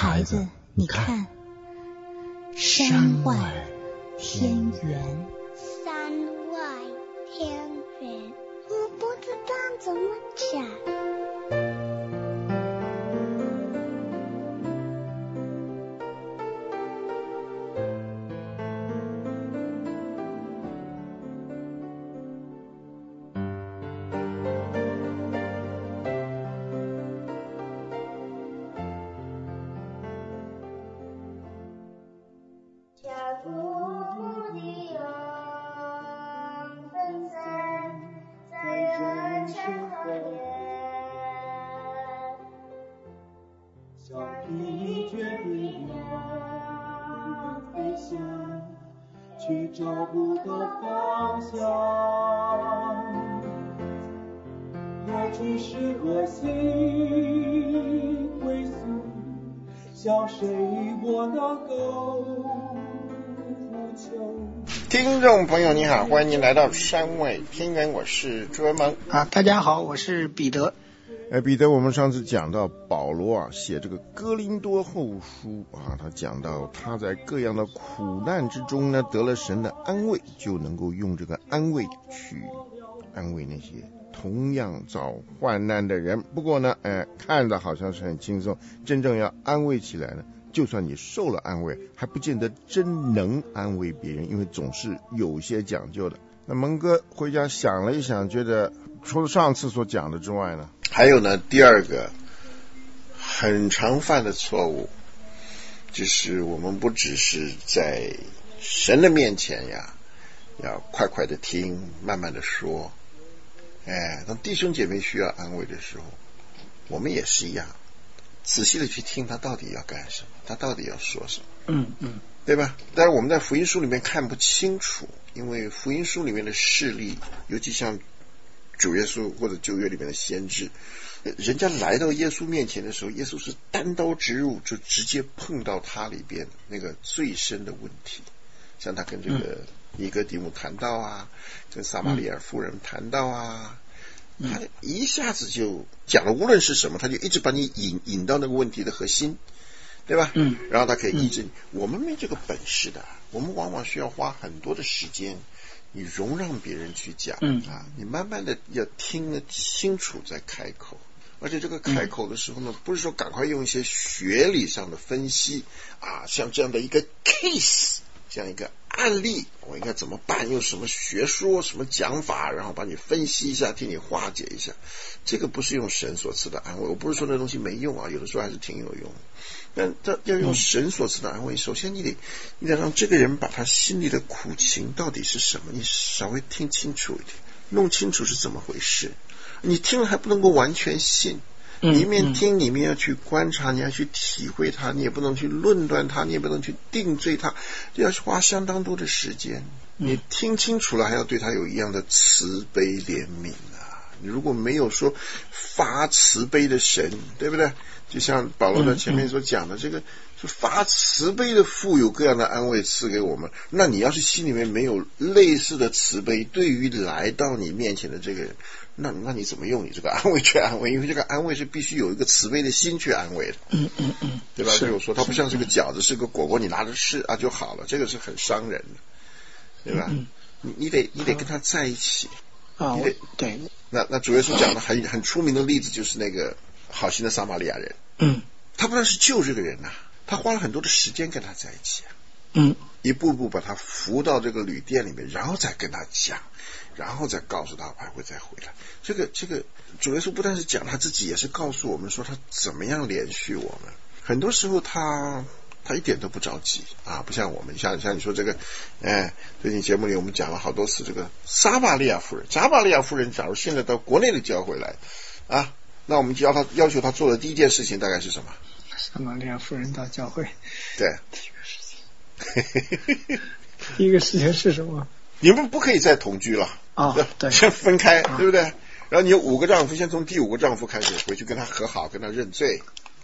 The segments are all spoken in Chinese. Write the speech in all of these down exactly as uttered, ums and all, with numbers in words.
孩子，你看，山外天圆。 山外天圆，我不知道怎么讲。 去找不到方向，要去适合心归宿，向谁我能够呼求。 听众朋友你好，欢迎您来到山外天圆，我是朱文萌啊，大家好，我是彼得。 呃，彼得，我们上次讲到保罗啊，写这个哥林多后书啊，他讲到他在各样的苦难之中呢，得了神的安慰，就能够用这个安慰去安慰那些同样遭患难的人。不过呢，呃，看着好像是很轻松，真正要安慰起来呢，就算你受了安慰，还不见得真能安慰别人，因为总是有些讲究的。那蒙哥回家想了一想，觉得除了上次所讲的之外呢，还有呢，第二个很常犯的错误，就是我们不只是在神的面前呀，要快快的听，慢慢的说。哎，当弟兄姐妹需要安慰的时候，我们也是一样，仔细的去听他到底要干什么，他到底要说什么。 嗯嗯， 对吧？但是我们在福音书里面看不清楚，因为福音书里面的事例，尤其像主耶稣或者旧约里面的先知，人家来到耶稣面前的时候，耶稣是单刀直入，就直接碰到他里边那个最深的问题。像他跟这个尼哥底母谈到啊，跟撒玛利亚妇人谈到啊，他一下子就讲了，无论是什么，他就一直把你引引到那个问题的核心，对吧？ 嗯， 然后他可以医治你。我们没这个本事的，我们往往需要花很多的时间，你容让别人去讲， 嗯啊，你慢慢的要听得清楚再开口。而且这个开口的时候呢，不是说赶快用一些学理上的分析啊，像这样的一个 case， 这样一个案例，我应该怎么办？用什么学说、什么讲法，然后把你分析一下，替你化解一下。这个不是用神所赐的安慰，我不是说那东西没用啊，有的时候还是挺有用的。但这要用神所赐的安慰，首先你得你得让这个人把他心里的苦情到底是什么，你稍微听清楚一点，弄清楚是怎么回事。你听了还不能够完全信，你一面听，你一面要去观察，你要去体会它，你也不能去论断它，你也不能去定罪它，这要花相当多的时间。你听清楚了，还要对他有一样的慈悲怜悯啊！你如果没有说发慈悲的神，对不对？就像保罗在前面所讲的，这个就发慈悲的父有各样的安慰赐给我们。那你要是心里面没有类似的慈悲，对于来到你面前的这个人，那那你怎么用你这个安慰去安慰？因为这个安慰是必须有一个慈悲的心去安慰的， 嗯嗯嗯， 对吧？所以我说它不像是个饺子，是个果果，你拿着吃啊就好了，这个是很伤人的，对吧？ 嗯、 你你得你得跟他在一起啊，我对。 那那主耶稣讲的很很出名的例子就是那个好心的撒玛利亚人， 嗯， 他不但是救这个人呐、啊，他花了很多的时间跟他在一起啊， 嗯， 一步步把他扶到这个旅店里面，然后再跟他讲，然后再告诉他还会再回来。这个这个主耶稣不但是讲他自己，也是告诉我们说他怎么样连续我们。很多时候他他一点都不着急啊，不像我们，像像你说这个，哎，最近节目里我们讲了好多次这个撒玛利亚妇人，撒玛利亚妇人，假如现在到国内的教会来啊，那我们就要他要求他做的第一件事情大概是什么？ 撒玛利亚妇人到教会， 对， 第一个事情，第一个事情是什么？ 你们不可以再同居了啊、哦，对， 先分开， 啊、 对不对？然后你有五个丈夫，先从第五个丈夫开始回去跟他和好，跟他认罪。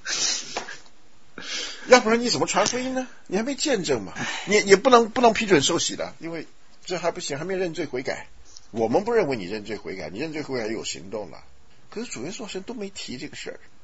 要不然你怎么传福音呢？你还没见证嘛，你也不能不能批准受洗的，因为这还不行，还没认罪悔改。我们不认为你认罪悔改，你认罪悔改有行动了。可是主耶稣神都没提这个事儿，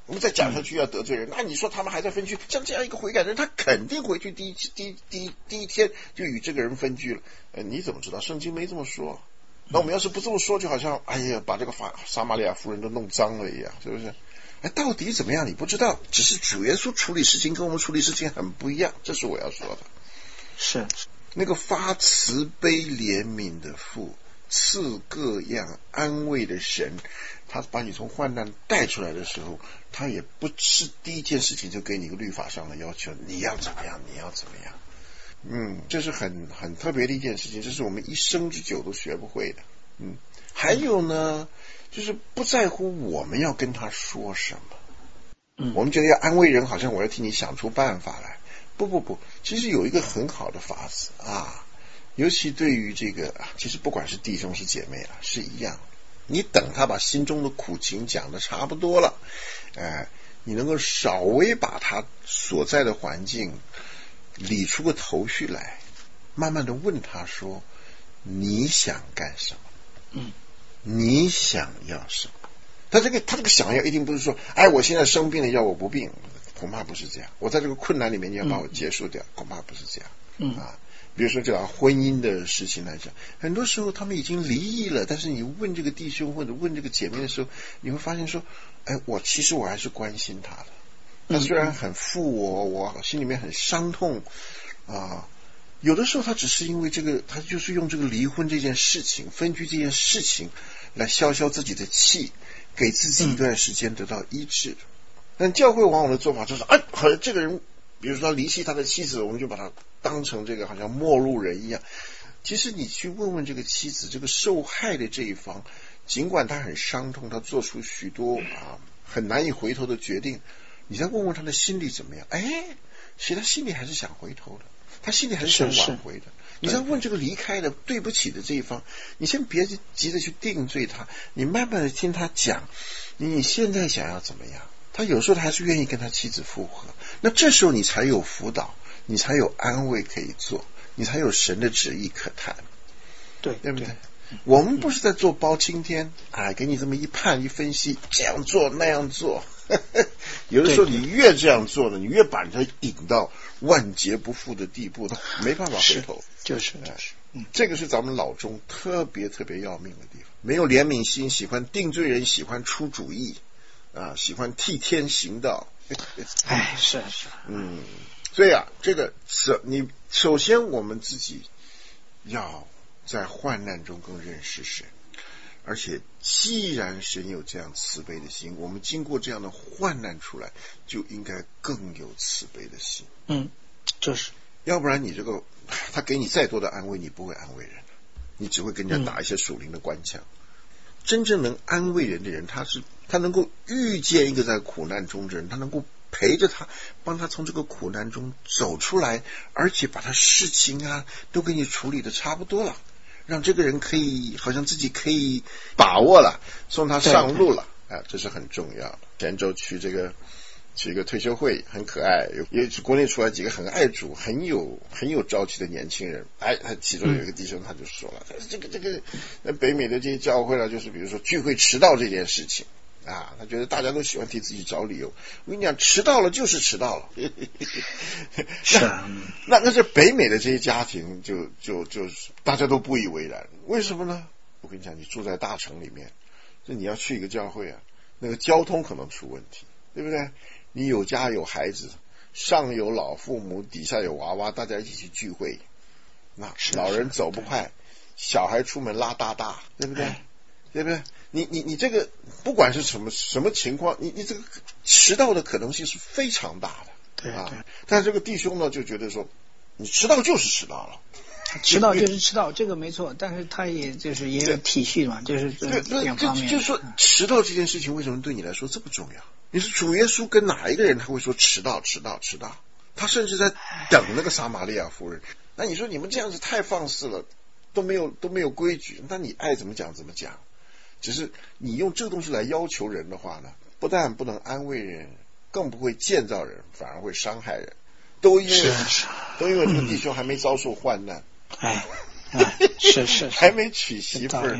我们再讲下去要得罪人，那你说他们还在分居，像这样一个悔改的人，他肯定回去第一第一第一第一天就与这个人分居了。呃，你怎么知道？圣经没这么说。那我们要是不这么说，就好像哎呀，把这个法撒玛利亚妇人都弄脏了一样，是不是？哎，到底怎么样？你不知道，只是主耶稣处理事情跟我们处理事情很不一样，这是我要说的。 是那个发慈悲怜悯的父，赐各样安慰的神，他把你从患难带出来的时候，他也不是第一件事情就给你一个律法上的要求，你要怎么样，你要怎么样。嗯，这是很很特别的一件事情，这是我们一生之久都学不会的。嗯，还有呢，就是不在乎我们要跟他说什么。嗯，我们觉得要安慰人，好像我要替你想出办法来。不不不，其实有一个很好的法子啊，尤其对于这个，其实不管是弟兄是姐妹了，是一样。你等他把心中的苦情讲得差不多了，呃，你能够稍微把他所在的环境理出个头绪来，慢慢的问他说，你想干什么？嗯，你想要什么？他这个他这个想要一定不是说，哎，我现在生病了要我不病，恐怕不是这样。我在这个困难里面你要把我结束掉，嗯、恐怕不是这样。嗯啊，比如说这样婚姻的事情来讲，很多时候他们已经离异了，但是你问这个弟兄或者问这个姐妹的时候，你会发现说，哎，我其实我还是关心他的。他虽然很负我，我心里面很伤痛啊。有的时候他只是因为这个，他就是用这个离婚这件事情、分居这件事情来消消自己的气，给自己一段时间得到医治。嗯、但教会往往的做法就是，哎，好像这个人，比如说他离弃他的妻子，我们就把他当成这个好像陌路人一样。其实你去问问这个妻子，这个受害的这一方，尽管他很伤痛，他做出许多啊很难以回头的决定。你再问问他的心里怎么样？哎，其实他心里还是想回头的，他心里还是想挽回的。你再问这个离开的对不起的这一方，你先别急着去定罪他，你慢慢的听他讲，你现在想要怎么样？他有时候他还是愿意跟他妻子复合，那这时候你才有辅导，你才有安慰可以做，你才有神的旨意可谈， 对对不对？对，我们不是在做包青天啊，给你这么一判一分析，这样做那样做。有的时候你越这样做呢，你越把他引到万劫不复的地步，他没办法回头。 就是就是、 嗯，这个是咱们老中特别特别要命的地方，没有怜悯心，喜欢定罪人，喜欢出主意啊，喜欢替天行道。 哎，是是， 嗯，所以啊，这个是你首先我们自己要在患难中更认识神。而且既然神有这样慈悲的心，我们经过这样的患难出来，就应该更有慈悲的心。 嗯，就是要不然你这个他给你再多的安慰，你不会安慰人，你只会跟人家打一些属灵的官腔。嗯、真正能安慰人的人，他是他能够遇见一个在苦难中的人，他能够陪着他，帮他从这个苦难中走出来，而且把他事情啊都给你处理的差不多了。让这个人可以好像自己可以把握了，送他上路了，啊，这是很重要的。前周去这个去一个退休会，很可爱，有也是国内出来几个很爱主、很有很有朝气的年轻人。哎，他其中有一个弟兄他就说了，嗯、这个这个北美的这些教会呢，就是比如说聚会迟到这件事情。啊，他觉得大家都喜欢替自己找理由。我跟你讲，迟到了就是迟到了。 是啊，那那这北美的这些家庭就就就大家都不以为然。为什么呢？我跟你讲，你住在大城里面，就你要去一个教会啊，那个交通可能出问题，对不对？你有家有孩子，上有老父母，底下有娃娃，大家一起去聚会，那老人走不快，小孩出门拉大大，对不对？对不对？你你你这个不管是什么什么情况，你你这个迟到的可能性是非常大的， 对啊。 但这个弟兄呢就觉得说，你迟到就是迟到了， 迟到就是迟到，这个没错。但是他也就是也有体恤嘛，就是这两方面。 就是说迟到这件事情为什么对你来说这么重要？你是主耶稣跟哪一个人他会说迟到迟到迟到？他甚至在等那个撒玛利亚妇人。那你说你们这样子太放肆了，都没有都没有规矩，那你爱怎么讲怎么讲。只是你用这个东西来要求人的话呢，不但不能安慰人，更不会建造人，反而会伤害人。都因为是是都因为这个弟兄还没遭受患难， 哎，哎是是， 还没娶媳妇儿，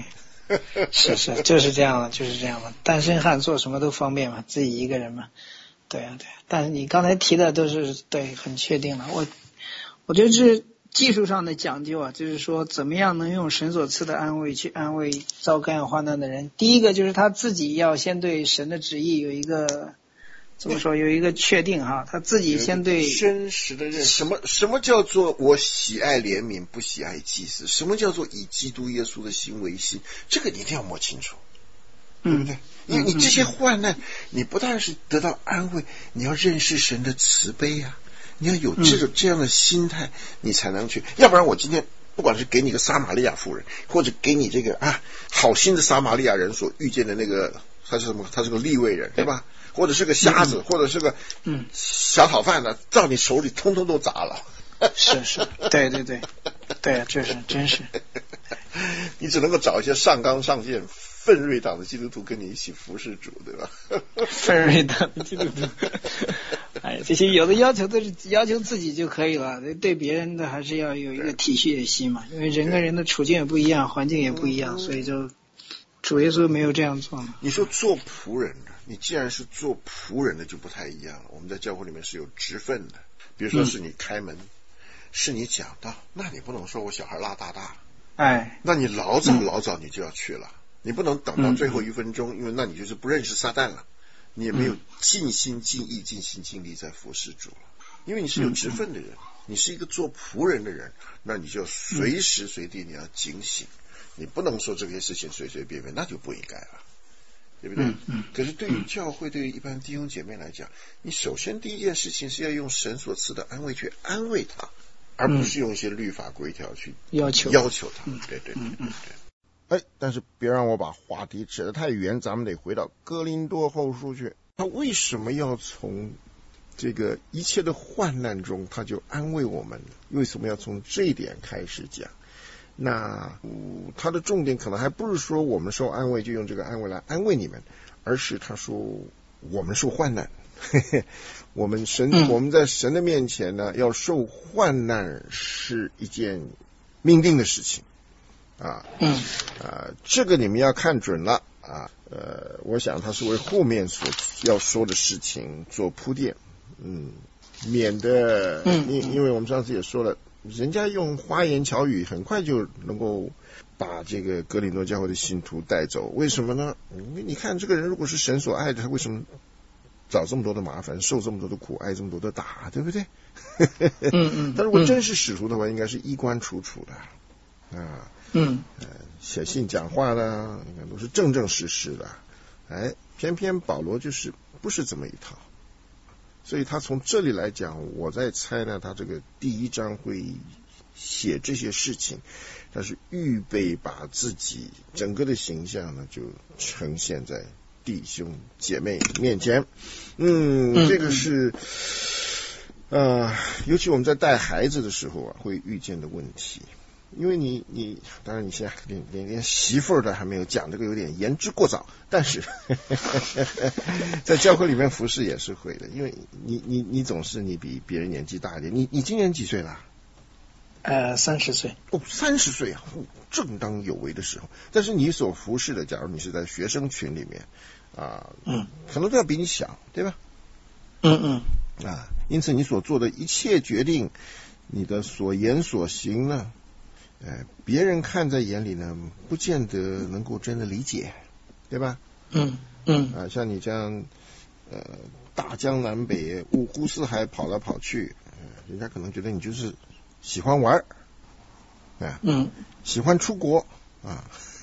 是是，就是这样的，就是这样的。单身汉做什么都方便嘛，自己一个人嘛。对啊，对啊。但是你刚才提的都是对，很确定了。我我觉得是技术上的讲究啊，就是说怎么样能用神所赐的安慰去安慰遭感染患难的人。第一个就是他自己要先对神的旨意有一个怎么说，有一个确定哈，他自己先对真实的认识。什么什么叫做我喜爱怜悯，不喜爱祭祀？什么叫做以基督耶稣的心为心？这个你一定要摸清楚，对不对？ 嗯因为你这些患难，你不但是得到安慰，你要认识神的慈悲啊，你要有这种这样的心态，你才能去。要不然我今天不管是给你个撒玛利亚妇人，或者给你这个啊好心的撒玛利亚人所遇见的那个，他是什么？他是个利未人，对吧？或者是个瞎子，嗯、或者是个嗯小讨饭的，到你手里通通都砸了。 是是，对对对，对，这是真是。 你只能够找一些上纲上线、奋锐党的基督徒跟你一起服侍主，对吧？ 奋锐党的基督徒，哎，这些有的要求都是要求自己就可以了，对别人的还是要有一个体恤的心嘛，因为人跟人的处境也不一样，环境也不一样，所以就主耶稣没有这样做嘛。 你说做仆人的，你既然是做仆人的，就不太一样了。我们在教会里面是有职分的，比如说是你开门，嗯、是你讲道，那你不能说我小孩拉大大。 哎， 那你老早老早你就要去了，嗯、你不能等到最后一分钟，嗯、因为那你就是不认识撒旦了，你也没有尽心尽意、尽心尽力在服侍主了。因为你是有职分的人，嗯、你是一个做仆人的人，那你就随时随地你要警醒，你不能说这些事情随随便便，那就不应该了，对不对？ 嗯嗯、 可是对于教会，对于一般弟兄姐妹来讲，你首先第一件事情是要用神所赐的安慰去安慰他。而不是用一些律法规条去要求要求他， 嗯、 对对对对对。哎，但是别让我把话题扯得太远，咱们得回到哥林多后书去。 他为什么要从这个一切的患难中，他就安慰我们？为什么要从这一点开始讲？那、嗯、他的重点可能还不是说我们受安慰就用这个安慰来安慰你们，而是他说我们受患难。嘿嘿，我们神、嗯、我们在神的面前呢，要受患难是一件命定的事情啊。 嗯啊，这个你们要看准了啊。呃，我想他是为后面所要说的事情做铺垫，嗯，免得， 嗯， 因因为我们上次也说了，人家用花言巧语很快就能够把这个哥林多教会的信徒带走。为什么呢？因为你看这个人如果是神所爱的，他为什么找这么多的麻烦，受这么多的苦，挨这么多的打，对不对？ 嗯嗯。 但如果真是使徒的话，应该是衣冠楚楚的啊。 嗯。 呃，写信讲话呢，应该都是正正实实的。哎，偏偏保罗就是不是这么一套，所以他从这里来讲，我在猜呢，他这个第一章会写这些事情，他是预备把自己整个的形象呢，就呈现在弟兄姐妹面前。嗯，这个是呃，尤其我们在带孩子的时候啊，会遇见的问题。因为你你当然你现在连连连媳妇儿的还没有讲，这个有点言之过早，但是呵呵呵在教会里面服侍也是会的，因为你你你总是你比别人年纪大一点。你你今年几岁了？ 呃，三十岁。 哦，三十岁啊，正当有为的时候。但是你所服侍的，假如你是在学生群里面啊， 嗯， 可能都要比你小，对吧？ 嗯嗯啊，因此你所做的一切决定，你的所言所行呢，呃，别人看在眼里呢，不见得能够真的理解，对吧？ 嗯嗯啊，像你这样，呃，大江南北、五湖四海跑来跑去，呃，人家可能觉得你就是喜欢玩，啊， 嗯， 喜欢出国啊。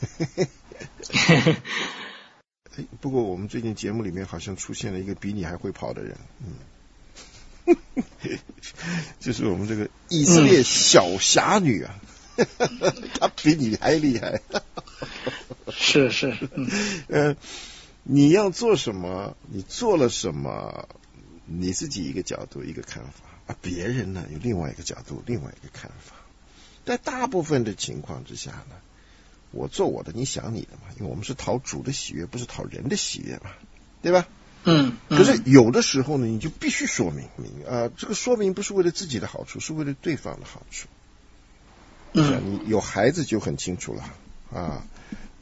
不过我们最近节目里面好像出现了一个比你还会跑的人，嗯，就是我们这个以色列小侠女啊。他比你还厉害。 是是，嗯， 呃，你要做什么，你做了什么，你自己一个角度一个看法啊，别人呢有另外一个角度另外一个看法。在大部分的情况之下呢，我做我的，你想你的嘛，因为我们是讨主的喜悦，不是讨人的喜悦嘛，对吧？ 嗯。 可是有的时候呢，你就必须说明明啊，这个说明不是为了自己的好处，是为了对方的好处。 嗯， 你有孩子就很清楚了啊。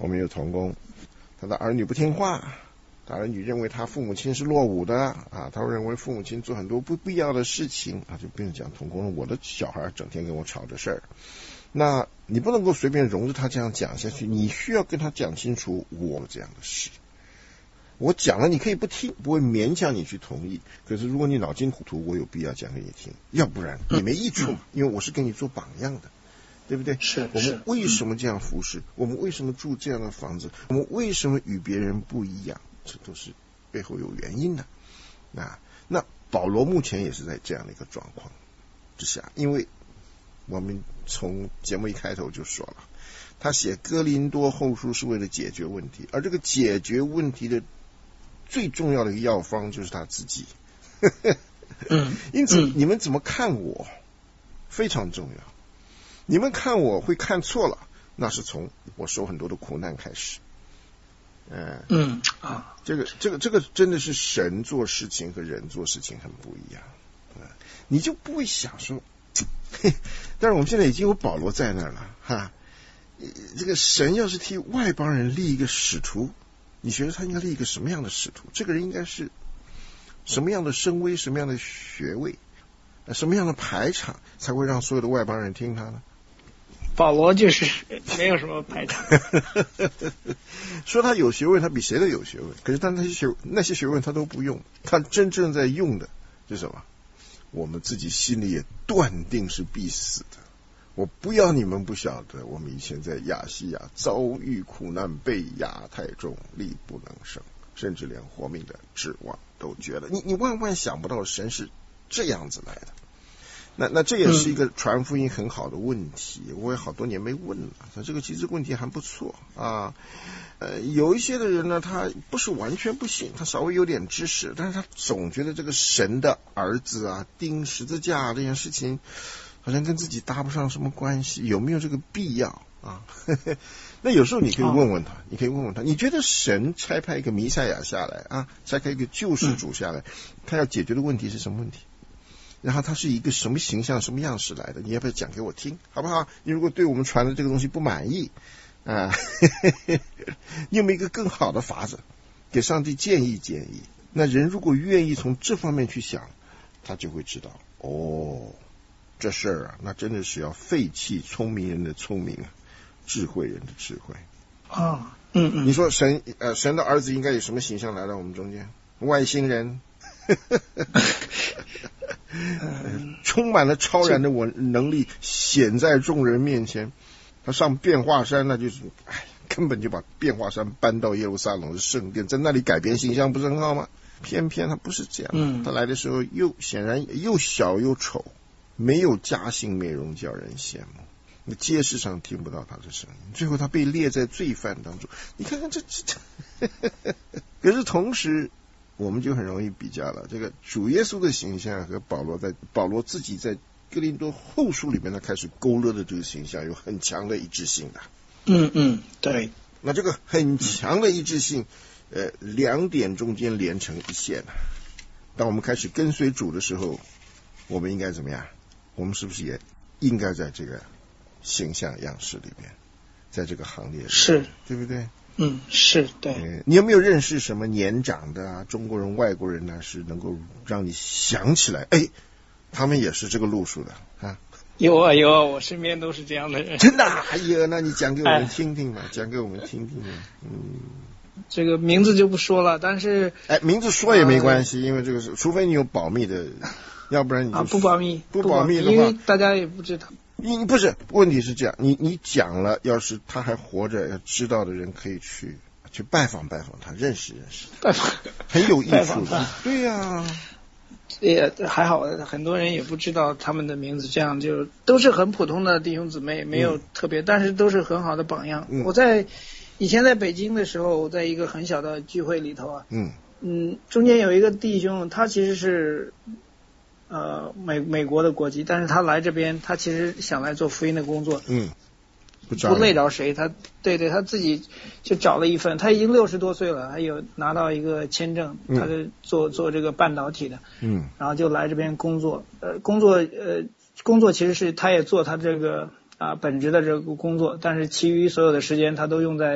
我们有同工，他的儿女不听话，他儿女认为他父母亲是落伍的啊，他认为父母亲做很多不必要的事情啊，就不用讲同工了，我的小孩整天跟我吵这事儿，那你不能够随便容着他这样讲下去，你需要跟他讲清楚我这样的事。我讲了你可以不听，不会勉强你去同意，可是如果你脑筋糊涂，我有必要讲给你听，要不然也没益处，因为我是给你做榜样的，对不对？ 是。 我们为什么这样服侍？我们为什么住这样的房子？我们为什么与别人不一样？这都是背后有原因的。那那保罗目前也是在这样的一个状况之下，因为我们从节目一开头就说了，他写哥林多后书是为了解决问题，而这个解决问题的最重要的一个药方就是他自己。因此你们怎么看我非常重要，你们看我会看错了，那是从我受很多的苦难开始。呃、 嗯啊， 这个这个这个真的是神做事情和人做事情很不一样。呃、你就不会想说，但是我们现在已经有保罗在那儿了哈。这个神要是替外邦人立一个使徒，你觉得他应该立一个什么样的使徒？这个人应该是什么样的声威，什么样的学位，什么样的排场，才会让所有的外邦人听他呢？ 保罗就是没有什么排场。 说他有学问，他比谁都有学问，可是他那些学那些学问他都不用，他真正在用的是什么？我们自己心里也断定是必死的。我不要你们不晓得，我们以前在亚细亚遭遇苦难，被压太重，力不能胜，甚至连活命的指望都绝了。你你万万想不到神是这样子来的。那那这也是一个传福音很好的问题，嗯、我也好多年没问了。那这个其实问题还不错啊。呃，有一些的人呢，他不是完全不信，他稍微有点知识，但是他总觉得这个神的儿子啊，钉十字架这件事情，好像跟自己搭不上什么关系，有没有这个必要啊？那有时候你可以问问他，你可以问问他，你觉得神差派一个弥赛亚下来啊，差派一个救世主下来，他要解决的问题是什么问题？然后他是一个什么形象什么样式来的，你要不要讲给我听好不好？你如果对我们传的这个东西不满意啊，你有没有一个更好的法子给上帝建议建议？那人如果愿意从这方面去想，他就会知道哦，这事儿啊，那真的是要废弃聪明人的聪明啊，智慧人的智慧啊。嗯嗯， 你说神呃神的儿子应该有什么形象来到我们中间？外星人充满了超然的我能力显在众人面前，他上变化山，那就是哎，根本就把变化山搬到耶路撒冷的圣殿，在那里改变形象，不是很好吗？偏偏他不是这样，嗯、他来的时候又显然又小又丑，没有家境美容叫人羡慕，你街市上听不到他的声音，最后他被列在罪犯当中。你看看这这，可是同时我们就很容易比较了，这个主耶稣的形象和保罗在保罗自己在哥林多后书里面呢开始勾勒的这个形象有很强的一致性的。 嗯嗯，对。 那这个很强的一致性，呃，两点中间连成一线。当我们开始跟随主的时候，我们应该怎么样？我们是不是也应该在这个形象样式里面，在这个行列里面， 是， 对不对？ 嗯，是，对、 呃。你有没有认识什么年长的啊，中国人、外国人呢、啊，是能够让你想起来，哎，他们也是这个路数的啊？ 有啊有啊，我身边都是这样的人。 真的？哎呀，那你讲给我们听听嘛，哎、讲给我们听听嘛。嗯， 这个名字就不说了，但是哎，名字说也没关系，呃、因为这个是，除非你有保密的，要不然你就、 啊、不保密， 不保密的话， 因为大家也不知道。 你不是，问题是这样，你你讲了，要是他还活着，要知道的人可以去去拜访拜访他，认识认识， 拜访很有艺术的，对呀、啊。 也还好，很多人也不知道他们的名字，这样就都是很普通的弟兄姊妹，没有特别，嗯、但是都是很好的榜样。嗯、我在以前在北京的时候，我在一个很小的聚会里头啊，嗯嗯，中间有一个弟兄，他其实是呃美美国的国籍，但是他来这边，他其实想来做福音的工作，嗯。不, 不累着谁，他对对，他自己就找了一份，他已经六十多岁了，还有拿到一个签证，嗯、他是做做这个半导体的，嗯，然后就来这边工作，呃，工作呃工作其实是他也做他这个啊、呃、本职的这个工作，但是其余所有的时间他都用在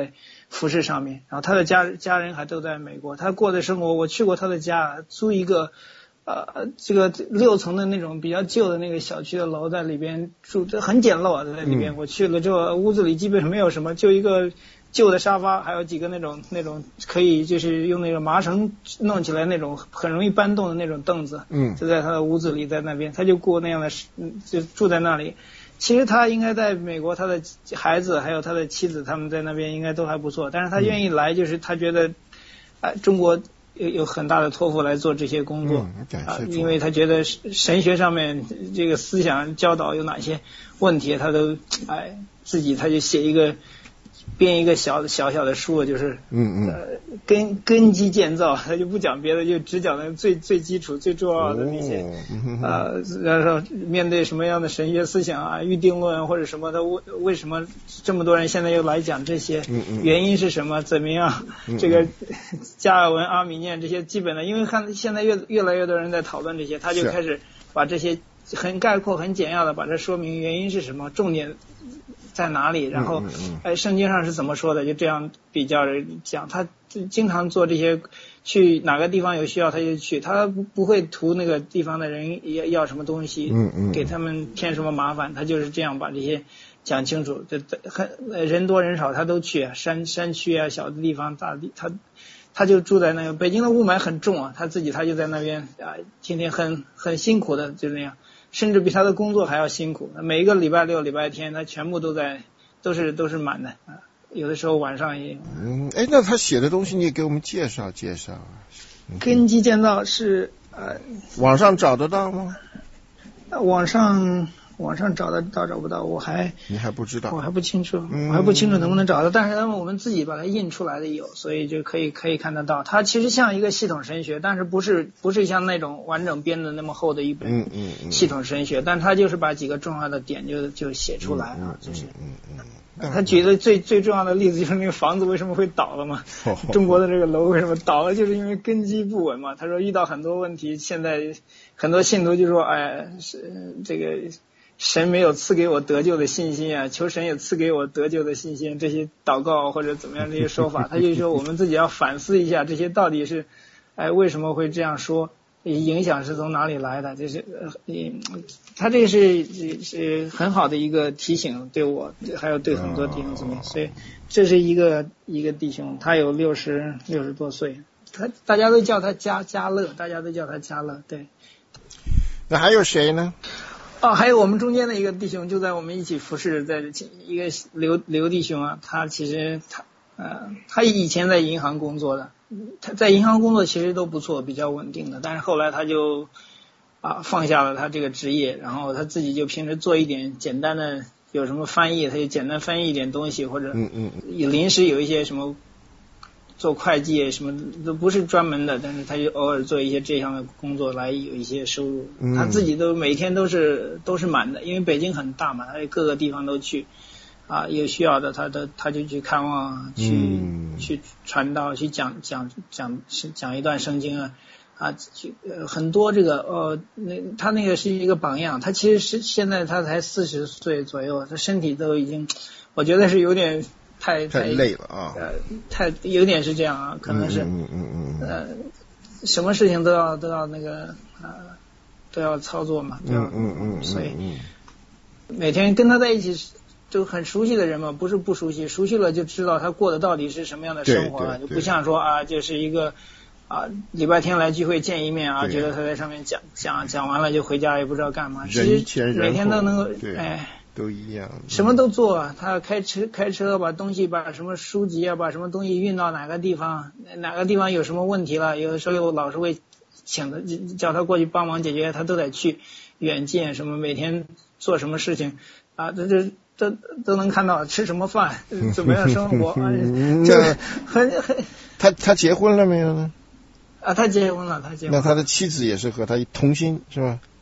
服饰上面，然后他的家家人还都在美国，他过的生活，我去过他的家，租一个呃这个六层的那种比较旧的那个小区的楼，在里边住，很简陋啊，在里边、嗯、我去了之后，屋子里基本上没有什么，就一个旧的沙发，还有几个那种那种可以就是用那个麻绳弄起来那种很容易搬动的那种凳子，嗯，就在他的屋子里，在那边他就过那样的，就住在那里。其实他应该在美国，他的孩子还有他的妻子，他们在那边应该都还不错。但是他愿意来，就是他觉得，啊、呃，中国有有很大的托付来做这些工作， 嗯、 啊，因为他觉得神学上面这个思想教导有哪些问题，他都哎自己他就写一个。编一个小小小的书，就是嗯嗯，呃，根根基建造，他就不讲别的，就只讲那最最基础、最重要的那些，哦嗯、呃，然后面对什么样的神学思想啊、预定论或者什么的，为为什么这么多人现在又来讲这些？嗯嗯，原因是什么？怎么样？嗯、这个加尔文、阿米念这些基本的，因为看现在越越来越多人在讨论这些，他就开始把这些很概括、很简要的把这说明原因是什么，重点在哪里，然后哎，圣经上是怎么说的，就这样比较着讲。他经常做这些，去哪个地方有需要他就去，他不不会图那个地方的人要要什么东西，嗯嗯，给他们添什么麻烦，他就是这样把这些讲清楚。这很人多人少他都去，山山区啊，小的地方大地，他他就住在那个北京的雾霾很重啊，他自己他就在那边啊，天天很很辛苦的就那样。甚至比他的工作还要辛苦，每一个礼拜六、礼拜天，他全部都在，都是都是满的啊。有的时候晚上也有。 嗯，哎，那他写的东西你也给我们介绍介绍啊。 根基建造是呃， 网上找得到吗？ 网上网上找得到找不到，我还你还不知道， 我还不清楚，嗯、我还不清楚能不能找到。但是他们我们自己把它印出来的有，所以就可以可以看得到。它其实像一个系统神学，但是不是不是像那种完整编的那么厚的一本系统神学，嗯嗯嗯、但它就是把几个重要的点就就写出来啊，就是。嗯嗯嗯、他举的最最重要的例子就是那个房子为什么会倒了嘛？哦、中国的这个楼为什么倒了，就是因为根基不稳嘛。他说遇到很多问题，现在很多信徒就说，哎，是这个。神没有赐给我得救的信心啊，求神也赐给我得救的信心，这些祷告或者怎么样这些说法，他就说我们自己要反思一下，这些到底是，哎，为什么会这样说？影响是从哪里来的？这是，嗯，他这是是很好的一个提醒，对我还有对很多弟兄姊妹，所以这是一个一个弟兄，他有六十六十多岁，他大家都叫他加加乐，大家都叫他加乐，对。 那还有谁呢？ 哦，还有我们中间的一个弟兄，就在我们一起服侍，在一个刘刘弟兄啊，他其实他呃他以前在银行工作的，他在银行工作其实都不错，比较稳定的，但是后来他就啊放下了他这个职业，然后他自己就平时做一点简单的，有什么翻译他就简单翻译一点东西，或者嗯嗯临时有一些什么。做会计什么都不是专门的，但是他就偶尔做一些这样的工作来有一些收入。嗯、他自己都每天都是都是满的，因为北京很大嘛，他各个地方都去啊，有需要的他都他就去看望，去、嗯、去传道，去讲讲讲讲一段圣经啊啊，呃很多这个呃那他那个是一个榜样，他其实是现在他才四十岁左右，他身体都已经我觉得是有点。太太累了啊！ 呃，太有点是这样啊，可能是嗯嗯嗯呃，什么事情都要都要那个呃都要操作嘛，对吧？嗯嗯嗯，所以每天跟他在一起就很熟悉的人嘛，不是不熟悉，熟悉了就知道他过的到底是什么样的生活了，就不像说啊，就是一个啊礼拜天来聚会见一面啊，觉得他在上面讲讲讲完了就回家也不知道干嘛，其实每天都能够哎。 都一样， 什么都做啊！他开车开车把东西把什么书籍啊，把什么东西运到哪个地方，哪个地方有什么问题了，有的时候老师会请他叫他过去帮忙解决，他都得去远见什么，每天做什么事情啊，这这都都能看到吃什么饭，怎么样生活，这很很。 他他结婚了没有呢？ 啊，他结婚了，他结婚了。 那他的妻子也是和他同心是吧？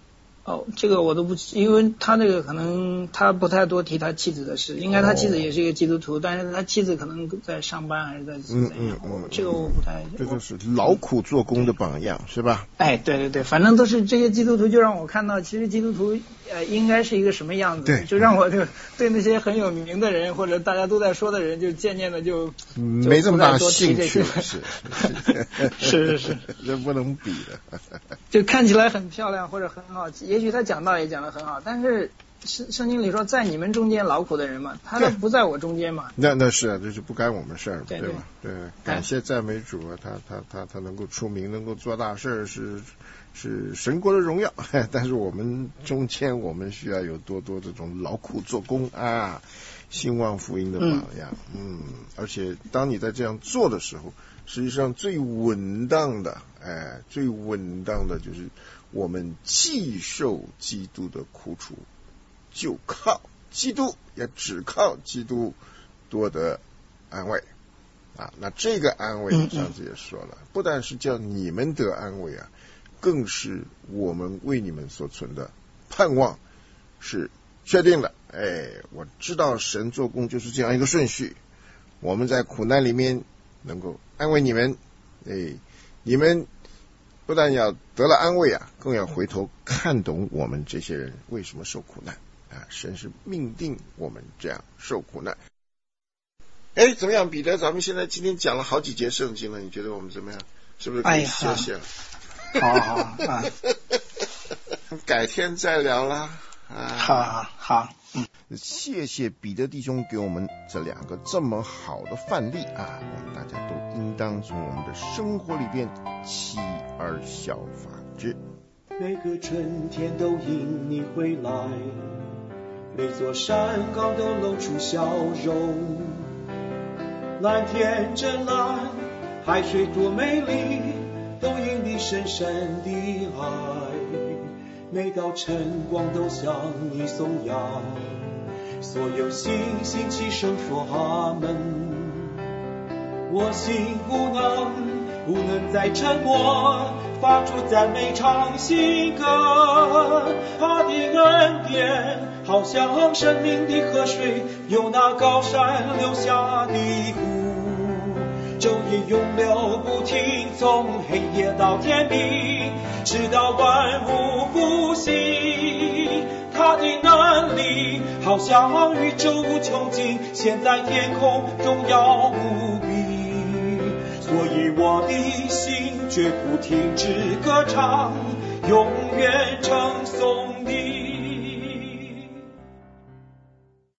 哦，这个我都不，因为他这个可能他不太多提他妻子的事，应该他妻子也是一个基督徒，哦、但是他妻子可能在上班还是在嗯嗯嗯， 这个我不太。 这都是劳苦做工的榜样，是吧？ 哎，对对对，反正都是这些基督徒，就让我看到，其实基督徒呃应该是一个什么样子， 对， 就让我就对那些很有名的人或者大家都在说的人，就渐渐的就没这么大兴趣， 是是是是， 这不能比的。 就看起来很漂亮或者很好，也许他讲道也讲得很好，但是圣圣经里说在你们中间劳苦的人嘛，他都不在我中间嘛。 那那是啊，这是不干我们事儿， 对吧？对，感谢赞美主啊，他他他他能够出名，能够做大事，是是神国的荣耀。但是我们中间，我们需要有多多这种劳苦做工啊，兴旺福音的榜样。嗯, 嗯，而且当你在这样做的时候，实际上最稳当的，哎，最稳当的就是我们既受基督的苦楚，就靠基督，也只靠基督多得安慰啊。那这个安慰上次也说了，不但是叫你们得安慰啊，更是我们为你们所存的盼望是确定的。哎，我知道神做工就是这样一个顺序，我们在苦难里面能够安慰你们，哎，你们不但要得了安慰啊，更要回头看懂我们这些人为什么受苦难啊！神是命定我们这样受苦难。哎，怎么样，彼得？咱们现在今天讲了好几节圣经了，你觉得我们怎么样？是不是可以休息了？ 哎、好好啊， 改天再聊啦。啊， 好好好。嗯， 谢谢彼得弟兄给我们这两个这么好的范例啊，我们大家都应当从我们的生活里边起而效法之。 每个春天都因你回来，每座山岗都露出笑容，蓝天真蓝，海水多美丽，都因你深深的爱。每道晨光都向你颂扬，所有星星齐声说阿门。我心无能，不能再沉默，发出赞美唱新歌。他的恩典好像生命的河水，由那高山流下的湖，昼夜永流不停，从黑夜到天明，直到万物复兴。他的能力好像宇宙无穷尽，现在天空荣耀无比。所以我的心绝不停止歌唱，永远称颂你。